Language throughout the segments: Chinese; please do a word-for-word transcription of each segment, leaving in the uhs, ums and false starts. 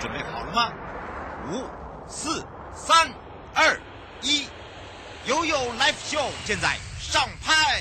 准备好了吗？五、四、三、二、一，悠悠 Live Show 现在上拍。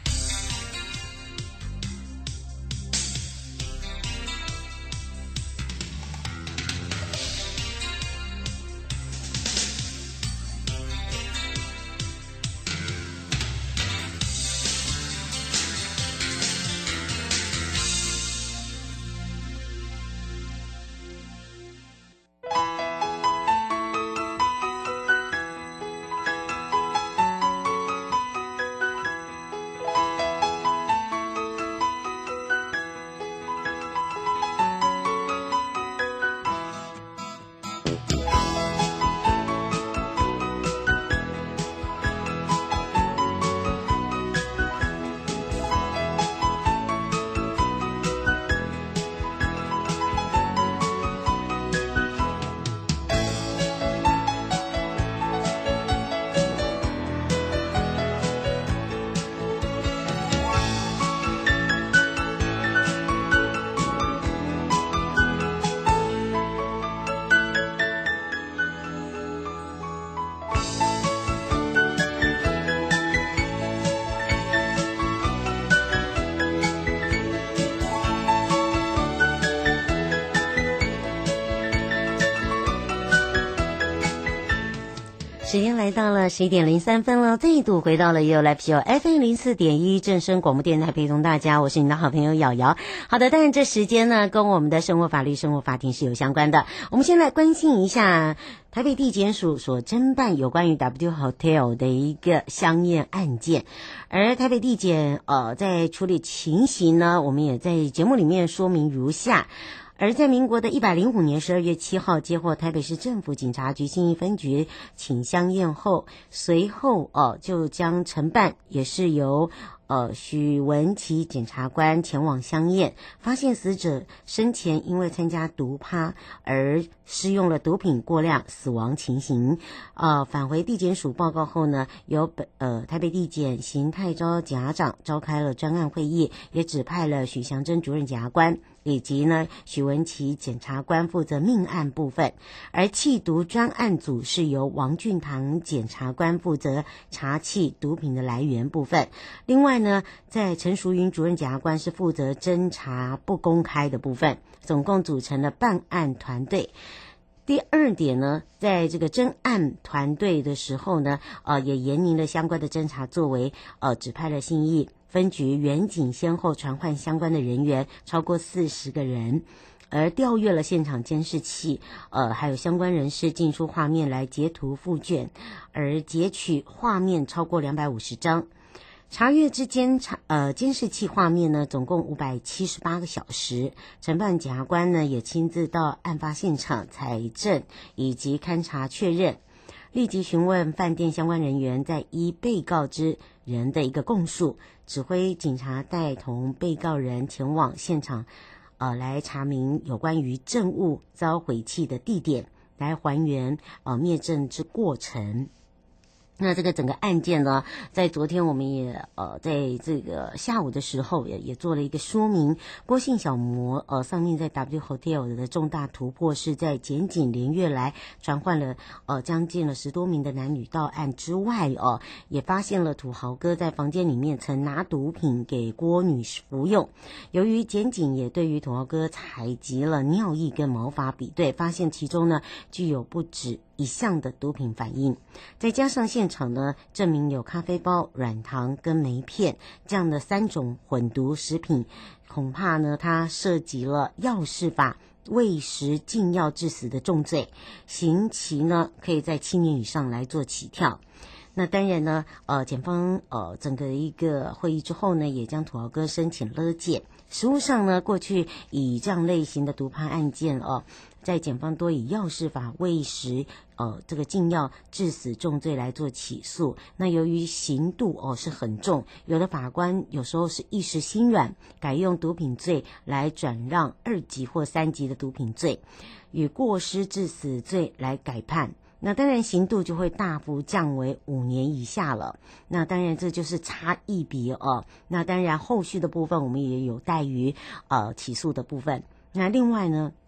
时间来到了十一点零三分了，再度回到了悠悠 Live Show F M 零四点一正声广播电台，陪同大家，我是你的好朋友瑶瑶。好的，当然这时间呢跟我们的生活法律生活法庭是有相关的。我们先来关心一下台北地检署所侦办有关于 W Hotel 的一个相验案件，而台北地检呃在处理情形呢，我们也在节目里面说明如下。而在民国的一百零五年十二月七号接获台北市政府警察局信义分局请相验后，随后呃就将承办，也是由呃许文琪检察官前往相验，发现死者生前因为参加毒趴而施用了毒品过量死亡情形。呃返回地检署报告后呢，由本呃台北地检邢泰昭检察长召开了专案会议，也指派了许祥珍主任检察官以及呢许文琪检察官负责命案部分，而缉毒专案组是由王俊堂检察官负责查缉毒品的来源部分。另外呢，在陈淑云主任检察官是负责侦查不公开的部分，总共组成了办案团队。第二点呢，在这个侦案团队的时候呢，呃，也严明了相关的侦查作为，呃，指派了信义分局员警先后传唤相关的人员超过四十个人，而调阅了现场监视器，呃，还有相关人士进出画面来截图附卷，而截取画面超过两百五十张。查阅之间，呃，监视器画面呢，总共五百七十八个小时。承办检察官呢，也亲自到案发现场采证以及勘查确认，立即询问饭店相关人员，在依被告之人的一个供述，指挥警察带同被告人前往现场，呃，来查明有关于证物遭毁弃的地点，来还原呃灭证之过程。那这个整个案件呢，在昨天我们也呃在这个下午的时候也也做了一个说明。郭姓小模呃上面在 W Hotel 的重大突破是在检警连月来传唤了呃将近了十多名的男女到案之外哦、呃，也发现了土豪哥在房间里面曾拿毒品给郭女士服用。由于检警也对于土豪哥采集了尿液跟毛发比对，发现其中呢具有不止一项的毒品反应，再加上现场呢证明有咖啡包、软糖跟梅片这样的三种混毒食品，恐怕呢它涉及了药事法喂食禁药致死的重罪，刑期呢可以在七年以上来做起跳。那当然呢，呃，检方呃整个一个会议之后呢，也将土豪哥申请勒戒。实务上呢，过去以这样类型的毒贩案件哦、呃，在检方多以药事法喂食呃这个禁药致死重罪来做起诉。那由于刑度哦是很重，有的法官有时候是一时心软，改用毒品罪来转让二级或三级的毒品罪，与过失致死罪来改判。那当然刑度就会大幅降为五年以下了。那当然这就是差一笔哦。那当然后续的部分我们也有待于呃起诉的部分。那另外呢，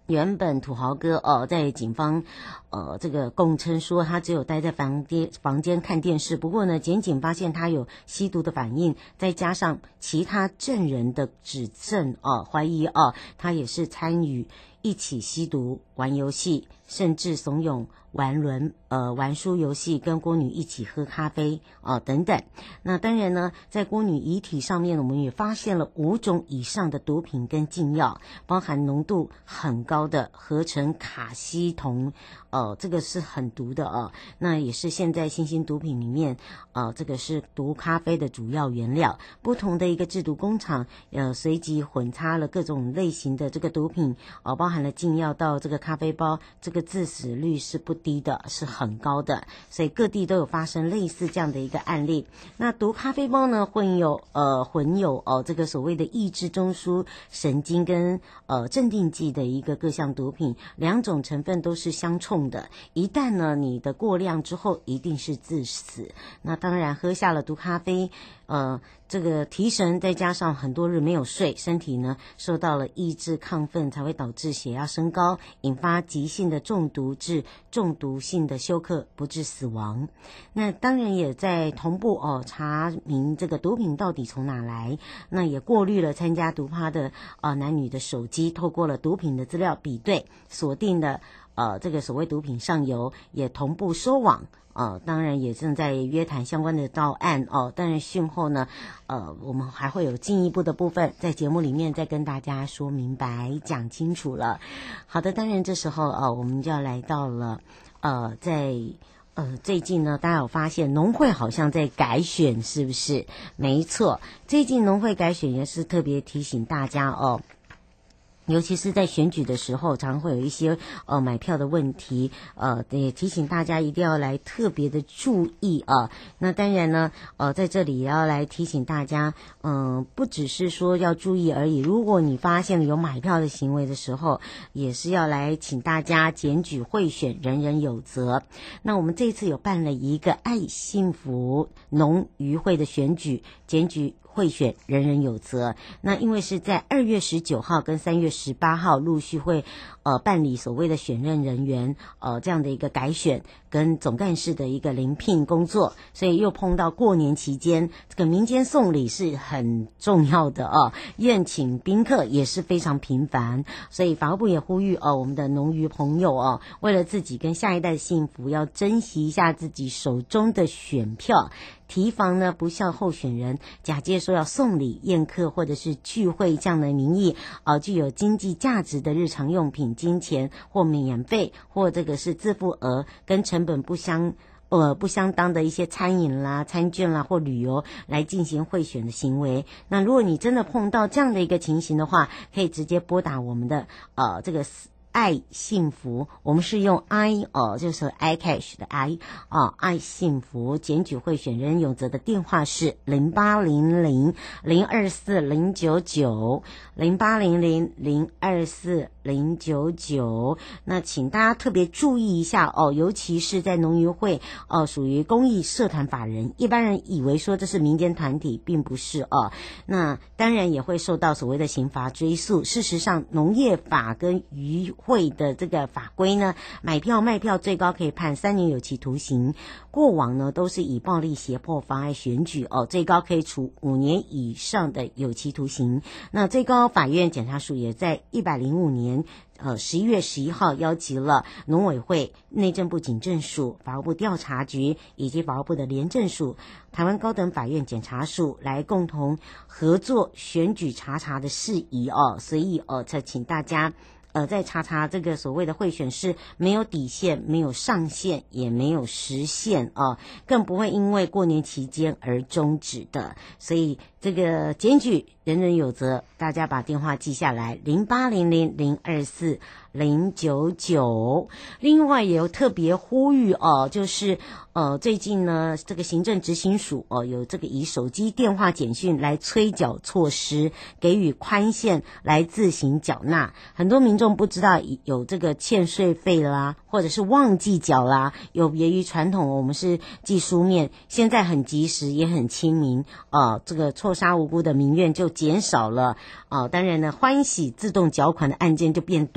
原本土豪哥哦，在警方呃这个供称说他只有待在房间房间看电视，不过呢，检警发现他有吸毒的反应，再加上其他证人的指证哦，怀疑哦他也是参与一起吸毒、玩游戏，甚至怂恿玩轮呃玩输游戏，跟郭女一起喝咖啡啊、呃、等等。那当然呢，在郭女遗体上面，我们也发现了五种以上的毒品跟禁药，包含浓度很高的合成卡西酮，呃，这个是很毒的哦。那也是现在新兴毒品里面，呃，这个是毒咖啡的主要原料。不同的一个制毒工厂，呃，随即混插了各种类型的这个毒品，呃，包含了禁药到这个咖啡包，这个致死率是不低的，是很高的，所以各地都有发生类似这样的一个案例。那毒咖啡包呢，混有呃混有哦、呃、这个所谓的抑制中枢神经跟呃镇定剂的一个各项毒品，两种成分都是相冲的，一旦呢你的过量之后，一定是致死。那当然喝下了毒咖啡，呃这个提神，再加上很多日没有睡，身体呢受到了抑制亢奋，才会导致血压升高，引发急性的中毒致中毒性的休克，不致死亡。那当然也在同步哦查明这个毒品到底从哪来，那也过滤了参加毒趴的呃男女的手机，透过了毒品的资料比对，锁定了呃这个所谓毒品上游，也同步收网。呃，当然也正在约谈相关的到案哦。但是讯后呢，呃，我们还会有进一步的部分，在节目里面再跟大家说明白、讲清楚了。好的，当然这时候呃，我们就要来到了呃，在呃最近呢，大家有发现农会好像在改选，是不是？没错，最近农会改选也是特别提醒大家哦。尤其是在选举的时候，常会有一些呃买票的问题，呃也提醒大家一定要来特别的注意啊。那当然呢，呃在这里也要来提醒大家，嗯、呃，不只是说要注意而已。如果你发现了有买票的行为的时候，也是要来请大家检举贿选，人人有责。那我们这次有办了一个爱幸福农渔会的选举，检举贿选，人人有责。那因为是在二月十九号跟三月十八号陆续会呃办理所谓的选任人员呃这样的一个改选跟总干事的一个遴聘工作，所以又碰到过年期间，这个民间送礼是很重要的哦，宴请宾客也是非常频繁，所以法务部也呼吁哦我们的农渔朋友哦，为了自己跟下一代的幸福，要珍惜一下自己手中的选票。提防呢不孝候选人假借说要送礼、宴客或者是聚会这样的名义，呃，具有经济价值的日常用品、金钱或免费或这个是自付额跟成本不相呃不相当的一些餐饮啦、餐券啦或旅游来进行贿选的行为。那如果你真的碰到这样的一个情形的话，可以直接拨打我们的呃这个爱幸福，我们是用 I 哦，就是 iCash 的 I 哦，爱幸福检举贿选人有责的电话是零八零零零二四零九九零八零零零二四零九九。那请大家特别注意一下哦，尤其是在农渔会哦，属于公益社团法人，一般人以为说这是民间团体，并不是哦。那当然也会受到所谓的刑罚追诉。事实上，农业法跟渔会的这个法规呢，买票卖票最高可以判三年有期徒刑，过往呢都是以暴力胁迫妨碍选举哦，最高可以处五年以上的有期徒刑。那最高法院检察署也在一百零五年呃十一月十一号邀集了农委会、内政部警政署、法务部调查局以及法务部的廉政署、台湾高等法院检察署来共同合作选举查查的事宜哦，所以哦，才请大家呃，在查查这个所谓的贿选是没有底线、没有上限、也没有时限啊，更不会因为过年期间而终止的。所以这个检举人人有责，大家把电话记下来，零八零零零二四零九九。另外也有特别呼吁哦，就是呃最近呢，这个行政执行署哦有这个以手机电话简讯来催缴措施，给予宽限来自行缴纳。很多民众不知道有这个欠税费啦，或者是忘记缴啦，有别于传统我们是寄书面，现在很及时也很亲民，呃这个错杀无辜的民怨就减少了，呃当然呢欢喜自动缴款的案件就变多了。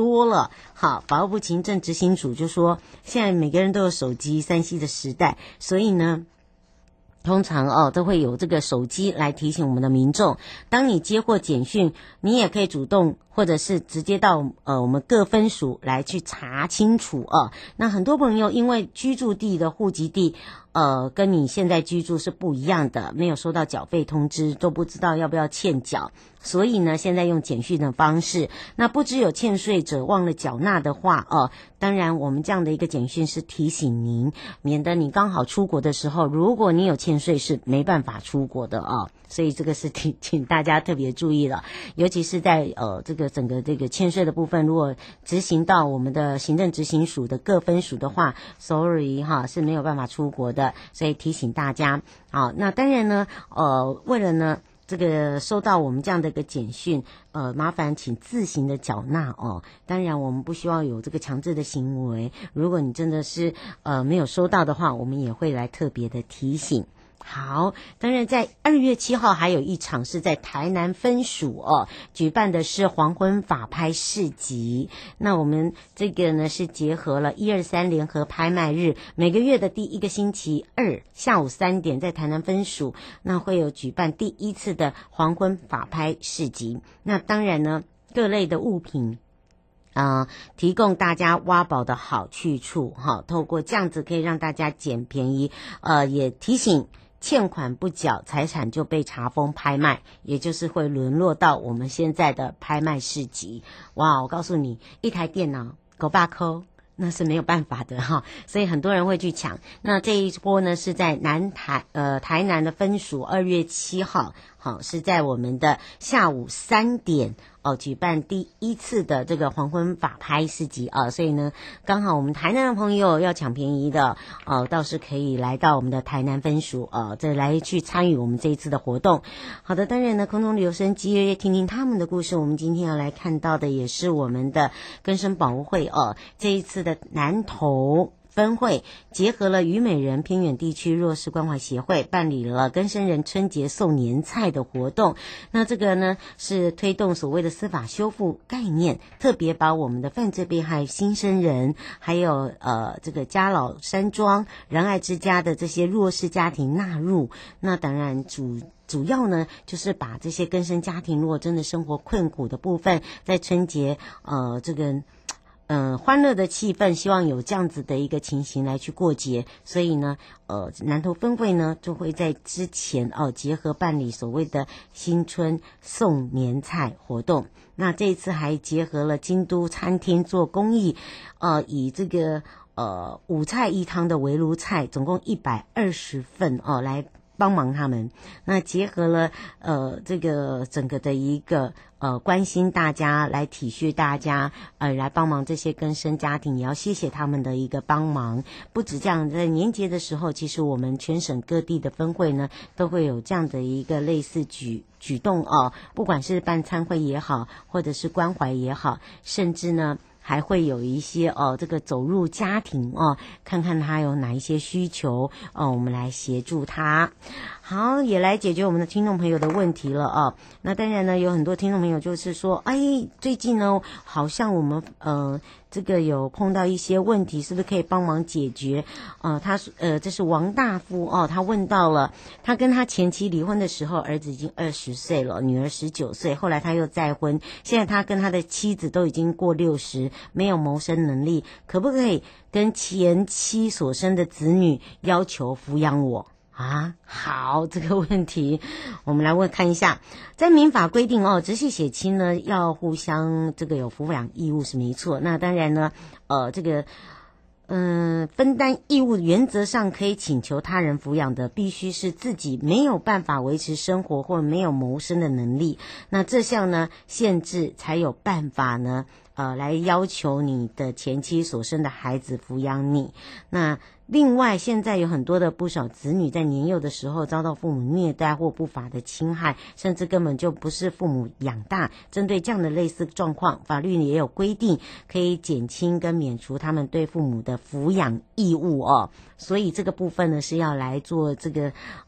了。好，法务部行政执行署就说，现在每个人都有手机 三 C 的时代，所以呢通常哦都会有这个手机来提醒我们的民众，当你接获简讯，你也可以主动或者是直接到呃我们各分署来去查清楚哦。那很多朋友因为居住地的户籍地呃跟你现在居住是不一样的，没有收到缴费通知，都不知道要不要欠缴，所以呢现在用简讯的方式，那不只有欠税者忘了缴纳的话哦，当然我们这样的一个简讯是提醒您，免得你刚好出国的时候，如果你有欠税是没办法出国的哦。所以这个是请请大家特别注意了，尤其是在呃这个整个这个欠税的部分，如果执行到我们的行政执行署的各分署的话 ，sorry 哈是没有办法出国的，所以提醒大家。好，那当然呢，呃，为了呢这个收到我们这样的一个简讯，呃，麻烦请自行的缴纳哦。当然，我们不希望有这个强制的行为。如果你真的是呃没有收到的话，我们也会来特别的提醒。好，当然在二月七号还有一场是在台南分署哦举办的是黄昏法拍市集。那我们这个呢是结合了一二三联合拍卖日，每个月的第一个星期二下午三点在台南分署，那会有举办第一次的黄昏法拍市集。那当然呢各类的物品呃，提供大家挖宝的好去处哈，透过这样子可以让大家捡便宜，呃，也提醒欠款不缴，财产就被查封拍卖，也就是会沦落到我们现在的拍卖市集。哇，我告诉你，一台电脑狗爸抠那是没有办法的哈，所以很多人会去抢。那这一波呢是在南台呃台南的分署二月七号，好是在我们的下午三点哦举办第一次的这个黄昏法拍市集啊，所以呢刚好我们台南的朋友要抢便宜的哦，倒是可以来到我们的台南分署呃再来去参与我们这一次的活动。好的，当然呢空中留声机听听他们的故事，我们今天要来看到的也是我们的更生保护会哦，这一次的南投分会结合了虞美人偏远地区弱势关怀协会，办理了更生人春节送年菜的活动。那这个呢是推动所谓的司法修复概念，特别把我们的犯罪被害新生人，还有呃这个家老山庄仁爱之家的这些弱势家庭纳入。那当然主主要呢就是把这些更生家庭如果真的生活困苦的部分，在春节呃这个嗯、呃，欢乐的气氛，希望有这样子的一个情形来去过节，所以呢，呃，南投分会呢就会在之前哦结合办理所谓的新春送年菜活动。那这一次还结合了京都餐厅做公益，呃，以这个呃五菜一汤的围炉菜，总共一百二十份哦来帮忙他们。那结合了呃这个整个的一个呃关心大家，来体恤大家，呃来帮忙这些更生家庭，也要谢谢他们的一个帮忙。不止这样，在年节的时候，其实我们全省各地的分会呢都会有这样的一个类似举举动哦，不管是办餐会也好，或者是关怀也好，甚至呢还会有一些哦，这个走入家庭哦，看看他有哪一些需求哦，我们来协助他。好，也来解决我们的听众朋友的问题了哦。那当然呢，有很多听众朋友就是说，哎，最近呢，好像我们呃这个有碰到一些问题，是不是可以帮忙解决？呃，他呃这是王大夫哦，他问到了，他跟他前妻离婚的时候，儿子已经二十岁了，女儿十九岁，后来他又再婚，现在他跟他的妻子都已经过六十。没有谋生能力，可不可以跟前妻所生的子女要求抚养我啊？好，这个问题我们来问看一下，在民法规定哦，直系血亲呢要互相这个有抚养义务是没错。那当然呢，呃，这个嗯，分担义务原则上可以请求他人抚养的，必须是自己没有办法维持生活或没有谋生的能力。那这项呢限制才有办法呢。呃，来要求你的前妻所生的孩子抚养你。那另外，现在有很多的不少子女在年幼的时候遭到父母虐待或不法的侵害，甚至根本就不是父母养大。针对这样的类似状况，法律也有规定可以减轻跟免除他们对父母的抚养义务哦。所以这个部分呢是要来做这个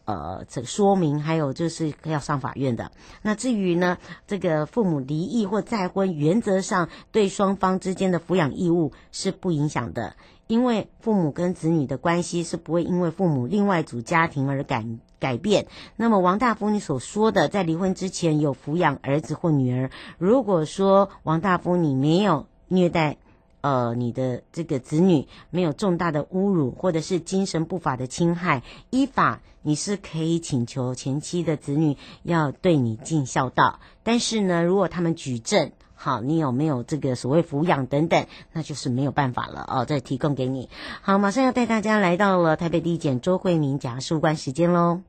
呃这个说明，还有就是要上法院的。那至于呢，这个父母离异或再婚，原则上对双方之间的抚养义务是不影响的，因为父母跟子女的关系是不会因为父母另外组家庭而改改变。那么王大夫你所说的在离婚之前有抚养儿子或女儿，如果说王大夫你没有虐待呃你的这个子女，没有重大的侮辱或者是精神不法的侵害，依法你是可以请求前妻的子女要对你尽孝道。但是呢，如果他们举证好，你有没有这个所谓抚养等等，那就是没有办法了哦，再提供给你。好，马上要带大家来到了台北地检周慧敏检察事务官时间咯。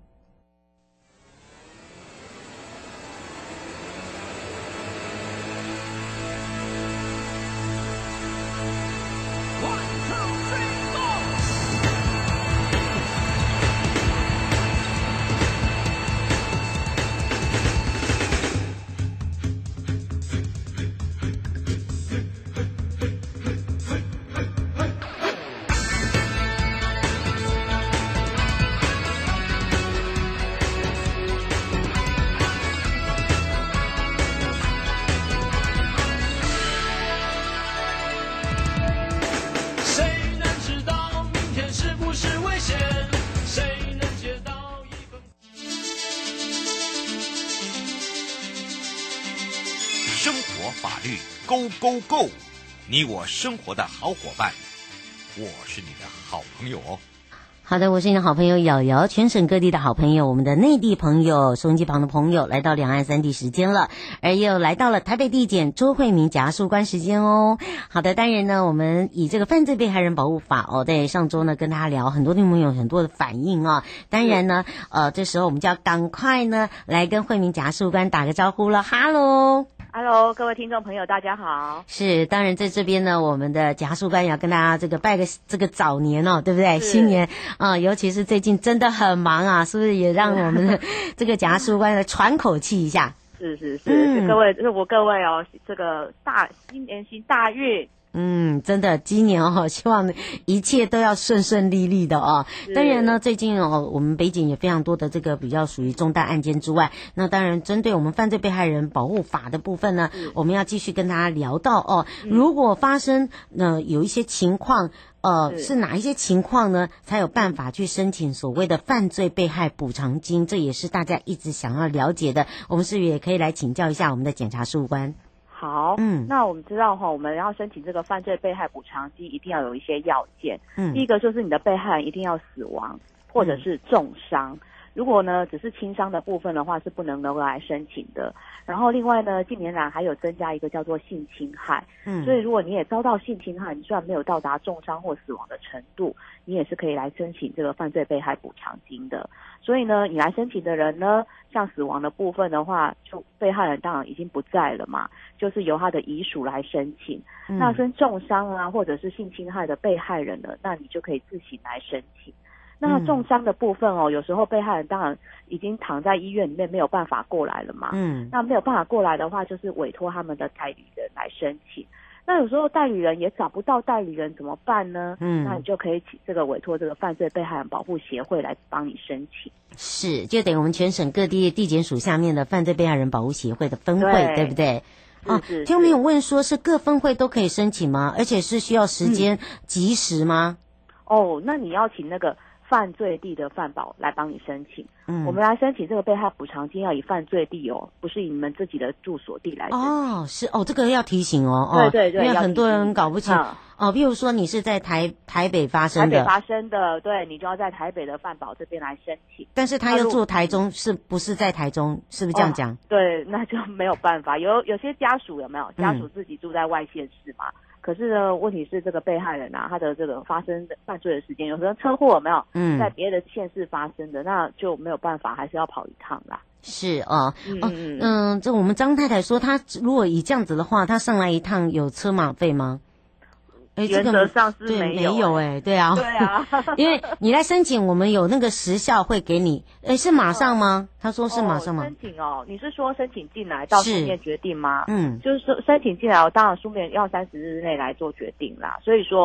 生活法律 Go Go Go， 你我生活的好伙伴，我是你的好朋友哦。 好的，我是你的好朋友瑶瑶，全省各地的好朋友，我们的内地朋友，收音机旁的朋友，来到两岸三地时间了，而又来到了台北地检周慧敏检察事务官时间哦。好的，当然呢，我们以这个犯罪被害人保护法哦，在上周呢跟大家聊，很多听众朋友有很多的反应啊、哦。当然呢，呃，这时候我们就要赶快呢来跟慧敏检察事务官打个招呼了，哈喽。 Hello， 各位听众朋友，大家好。 是，当然在这边呢，我们的检察事务官也要跟大家这个拜个这个早年哦，对不对？新年啊、呃，尤其是最近真的很忙啊，是不是也让我们的这个检察事务官来喘口气一下？ 是是是，嗯、各位祝福各位哦，这个大新年行大运。 嗯，真的，今年哦，希望一切都要顺顺利利的哦。当然呢，最近哦，我们北检也非常多的这个比较属于重大案件之外，那当然针对我们犯罪被害人保护法的部分呢，我们要继续跟大家聊到哦，如果发生呃有一些情况。呃，是哪一些情况呢，才有办法去申请所谓的犯罪被害补偿金？这也是大家一直想要了解的。我们是不是也可以来请教一下我们的检察事务官？ 好，嗯，那我们知道哈，我们要申请这个犯罪被害补偿金，一定要有一些要件。嗯，第一个就是你的被害人一定要死亡或者是重伤。嗯，如果呢只是轻伤的部分的话，是不能够来申请的。然后另外呢，近年来还有增加一个叫做性侵害，嗯，所以如果你也遭到性侵害，你虽然没有到达重伤或死亡的程度，你也是可以来申请这个犯罪被害补偿金的。所以呢，你来申请的人呢，像死亡的部分的话，就被害人当然已经不在了嘛，就是由他的遗属来申请。嗯，那跟重伤啊或者是性侵害的被害人呢，那你就可以自行来申请。那重伤的部分哦，有时候被害人当然已经躺在医院里面没有办法过来了嘛。嗯，那没有办法过来的话，就是委托他们的代理人来申请。那有时候代理人也找不到代理人怎么办呢？嗯，那你就可以请这个委托这个犯罪被害人保护协会来帮你申请。 是，就等于我们全省各地地检署下面的犯罪被害人保护协会的分会， 对, 对不对？啊，听众朋友问说，是各分会都可以申请吗？而且是需要时间及时吗？ 嗯、哦，那你要请那个犯罪地的犯保来帮你申请。嗯，我们来申请这个被害补偿金要以犯罪地哦，不是以你们自己的住所地来申请。 哦，是哦，这个要提醒哦。哦， 对对对， 因为很多人搞不清。嗯、哦，比如说你是在台台北发生的， 台北发生的，对，你就要在台北的犯保这边来申请。 但是他又住台中，是不是在台中？是不是这样讲？ 哦、对，那就没有办法。有有些家属有没有家属自己住在外县市嘛？嗯，可是呢，问题是这个被害人啊，他的这个发生的犯罪的时间，有时候车祸有没有？嗯，在别的县市发生的，那就没有办法，还是要跑一趟啦。 是哦，嗯嗯嗯，这我们张太太说，她如果以这样子的话，她上来一趟有车马费吗？ 原则上是没有， 没有哎、欸，对啊， 对啊， 因为你来申请，我们有那个时效会给你，哎，是马上吗？他说是马上吗？ 哦、申请哦，你是说申请进来到书面决定吗？ 嗯， 就是说申请进来，当然书面要三十日内来做决定啦。所以说，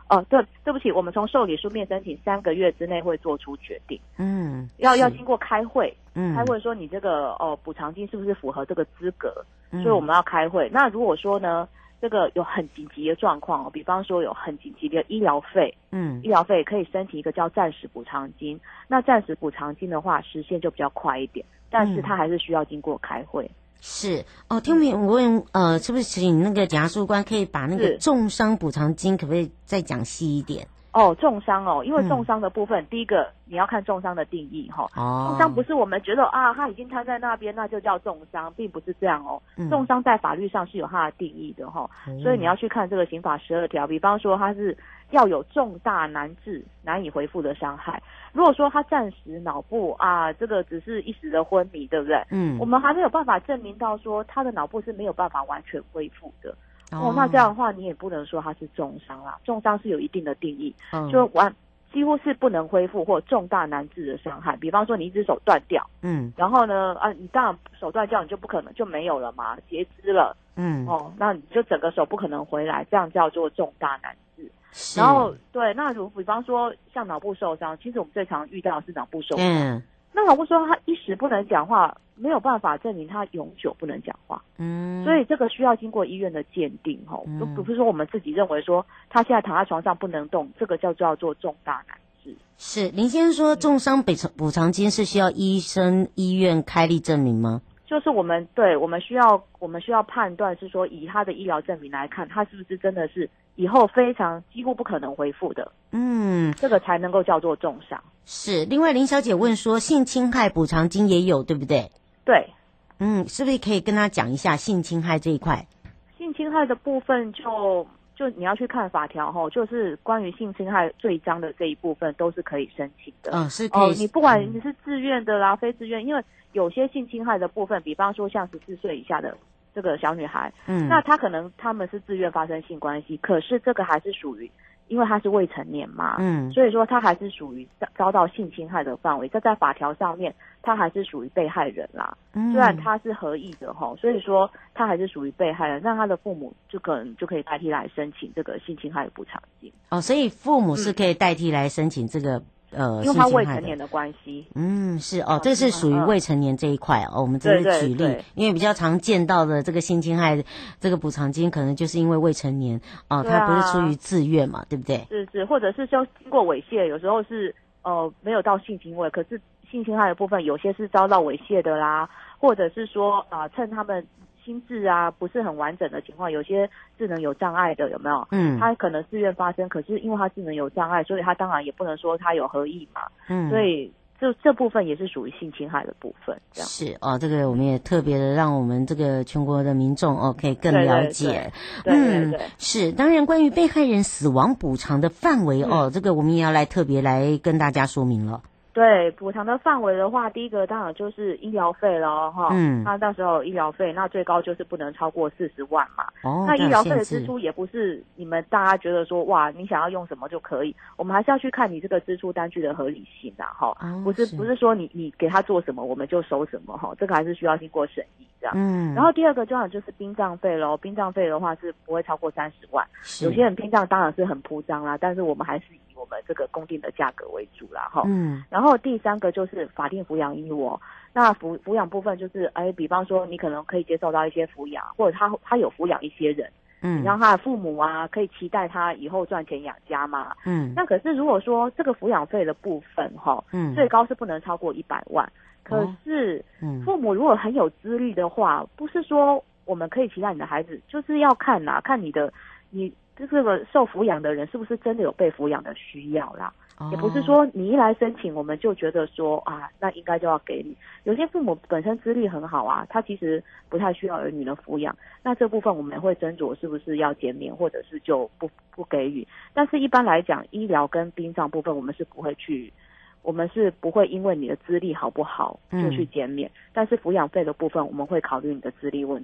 哦，对，对不起，我们从受理书面申请三个月之内会做出决定。 嗯， 要要经过开会， 嗯， 开会说你这个哦补偿金是不是符合这个资格， 嗯、 所以我们要开会。那如果说呢，这个有很紧急的状况哦，比方说有很紧急的医疗费， 嗯， 医疗费可以申请一个叫暂时补偿金。那暂时补偿金的话，实现就比较快一点，但是它还是需要经过开会。 是哦，听明我问呃，是不是请那个检察官可以把那个重伤补偿金可不可以再讲细一点？ 哦，重伤哦，因为重伤的部分，嗯、第一个你要看重伤的定义哈。哦，重伤不是我们觉得啊，他已经瘫在那边，那就叫重伤，并不是这样哦。嗯、重伤在法律上是有它的定义的哈，嗯、所以你要去看这个刑法十二条，比方说它是要有重大难治、难以恢复的伤害。如果说他暂时脑部啊，这个只是一时的昏迷，对不对？嗯，我们还没有办法证明到说他的脑部是没有办法完全恢复的。哦，那这样的话，你也不能说它是重伤啦。重伤是有一定的定义，嗯、就完几乎是不能恢复或重大难治的伤害。比方说你一只手断掉，嗯，然后呢，啊，你当然手断掉，你就不可能就没有了嘛，截肢了，嗯，哦，那你就整个手不可能回来，这样叫做重大难治。然后对，那如比方说像脑部受伤，其实我们最常遇到的是脑部受伤。嗯，那脑部受伤，他一时不能讲话，没有办法证明他永久不能讲话。嗯，所以这个需要经过医院的鉴定哈，嗯、不是说我们自己认为说他现在躺在床上不能动，这个叫叫做重大难治。 是林先生说，重伤补偿补偿金是需要医生医院开立证明吗？ 就是我们对我们需要我们需要判断是说，以他的医疗证明来看，他是不是真的是以后非常几乎不可能恢复的。嗯，这个才能够叫做重伤。 是。另外林小姐问说，性侵害补偿金也有对不对？ 对。 嗯，是不是可以跟他讲一下性侵害这一块？ 性侵害的部分就就你要去看法条齁，就是关于性侵害罪章的这一部分都是可以申请的。 嗯，是可以。 哦，你不管你是自愿的啦，嗯、非自愿，因为有些性侵害的部分，比方说像十四岁以下的这个小女孩，嗯，那她可能他们是自愿发生性关系，可是这个还是属于。因为他是未成年嘛，嗯，所以说他还是属于遭到性侵害的范围，这在法条上面他还是属于被害人啦。嗯，虽然他是合意的齁，所以说他还是属于被害人，那他的父母就可能就可以代替来申请这个性侵害的补偿金。 哦，所以父母是可以代替来申请这个。呃， 因为他未成年的关系， 嗯，是哦，这是属于未成年这一块哦。我们只是举例，对对对，因为比较常见到的这个性侵害这个补偿金，可能就是因为未成年哦，他、啊、不是出于自愿嘛，对不对？ 是是，或者是就经过猥亵，有时候是呃没有到性行为，可是性侵害的部分有些是遭到猥亵的啦，或者是说啊、呃、趁他们。心智啊不是很完整的情况，有些智能有障碍的有没有？嗯，他可能自愿发生，可是因为他智能有障碍，所以他当然也不能说他有合意嘛。嗯，所以这这部分也是属于性侵害的部分。这样是哦，这个我们也特别的让我们这个全国的民众哦可以更了解。 对对 对, 对, 对、 嗯，是。当然，关于被害人死亡补偿的范围、嗯、哦，这个我们也要来特别来跟大家说明了。 对，补偿的范围的话，第一个当然就是医疗费了哈。嗯，那到时候医疗费，那最高就是不能超过四十万嘛。哦，那医疗费的支出也不是你们大家觉得说哇，你想要用什么就可以，我们还是要去看你这个支出单据的合理性啊哈。哦，不是不是说你你给他做什么我们就收什么哈，这个还是需要经过审议这样。嗯，然后第二个当然就是殡葬费咯，殡葬费的话是不会超过三十万。有些人殡葬当然是很铺张啦，但是我们还是以我们这个公定的价格为主啦哈。嗯，然后第三个就是法定抚养义务哦，那抚抚养部分就是，哎，比方说你可能可以接受到一些抚养，或者他他有抚养一些人，嗯，让他的父母啊可以期待他以后赚钱养家嘛，嗯，那可是如果说这个抚养费的部分哈，嗯，最高是不能超过一百万，可是，嗯，父母如果很有资历的话，不是说我们可以期待你的孩子，就是要看啦，看你的你。这个受抚养的人是不是真的有被抚养的需要啦？哦，也不是说你一来申请我们就觉得说啊，那应该就要给你。有些父母本身资历很好啊，他其实不太需要儿女的抚养，那这部分我们也会斟酌是不是要减免，或者是就不不给予。但是一般来讲，医疗跟殡葬部分我们是不会去，我们是不会因为你的资历好不好就去减免，嗯，但是抚养费的部分我们会考虑你的资历问题。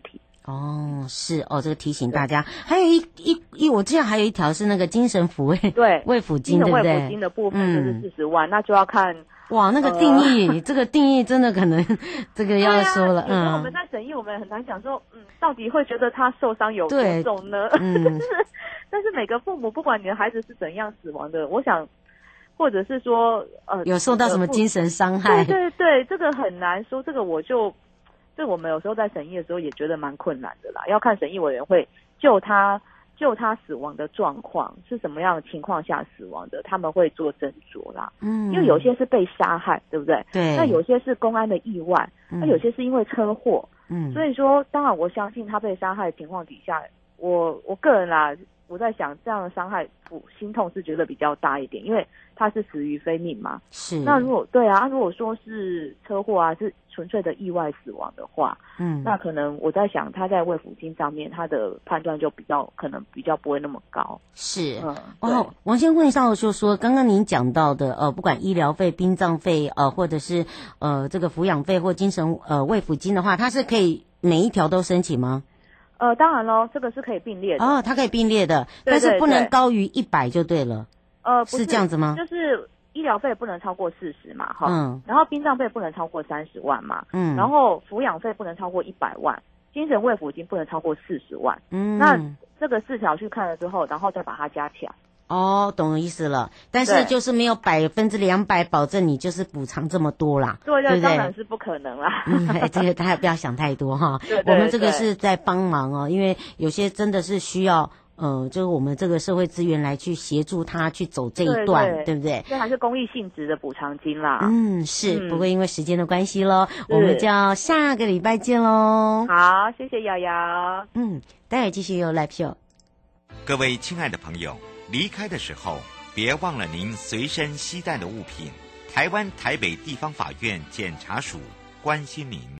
哦，是哦，这个提醒大家。还有一一一，我记得还有一条是那个精神抚慰， 对， 慰抚金，对不对？ 慰抚金的部分就是四十万，嗯、那就要看。 哇，那个定义，呃、这个定义真的可能这个要说了。 嗯、啊，我们在审议，我们很难讲说，嗯，到底会觉得他受伤有多重呢？嗯，但是但是每个父母，不管你的孩子是怎样死亡的，我想，或者是说，呃， 有受到什么精神伤害？ 对对对，这个很难说。这个我就，这我们有时候在审议的时候也觉得蛮困难的啦，要看审议委员会就他。就他死亡的状况是什么样的情况下死亡的，他们会做斟酌啦。嗯，因为有些是被杀害，对不对？ 对。 那有些是公安的意外，嗯、那有些是因为车祸。嗯。所以说，当然我相信他被杀害的情况底下，我我个人啦，我在想这样的伤害，心痛是觉得比较大一点，因为他是死于非命嘛。 是。 那如果对啊，如果说是车祸啊，是纯粹的意外死亡的话，嗯，那可能我在想他在慰抚金上面，他的判断就比较可能比较不会那么高。 是，嗯，哦，王先问一下，就说刚刚您讲到的，呃，不管医疗费、殡葬费，呃，或者是呃这个抚养费或精神呃慰抚金的话，它是可以每一条都申请吗？ 呃，当然咯，这个是可以并列的。 哦，它可以并列的，对对对，但是不能高于一百就对了。呃， 不是， 是这样子吗？ 就是医疗费不能超过四十嘛，哈，嗯，然后殡葬费不能超过三十万嘛，嗯，然后抚养费不能超过一百万，精神慰抚金不能超过四十万，嗯，那这个四条去看了之后，然后再把它加起来。 哦，懂意思了，但是就是没有百分之两百保证你就是补偿这么多啦， 对对， 当然是不可能啦。 嗯，这个大家不要想太多哈。 对对对， 我们这个是在帮忙哦，因为有些真的是需要。呃，就是我们这个社会资源来去协助他去走这一段， 对, 对不对？ 这还是公益性质的补偿金啦。 嗯，是。嗯、不过因为时间的关系咯，我们就要下个礼拜见咯。 好，谢谢瑶瑶。 嗯，待会继续有 Live Show。 各位亲爱的朋友，离开的时候别忘了您随身携带的物品。台湾台北地方法院检察署关心您。